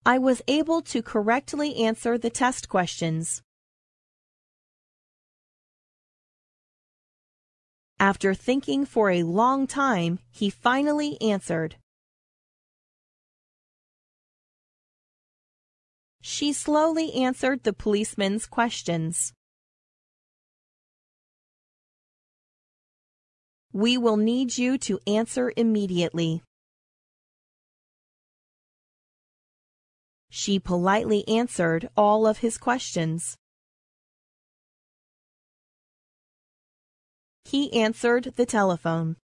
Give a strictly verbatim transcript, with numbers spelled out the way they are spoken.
I was able to correctly answer the test questions. After thinking for a long time, he finally answered. She slowly answered the policeman's questions. We will need you to answer immediately. She politely answered all of his questions. He answered the telephone.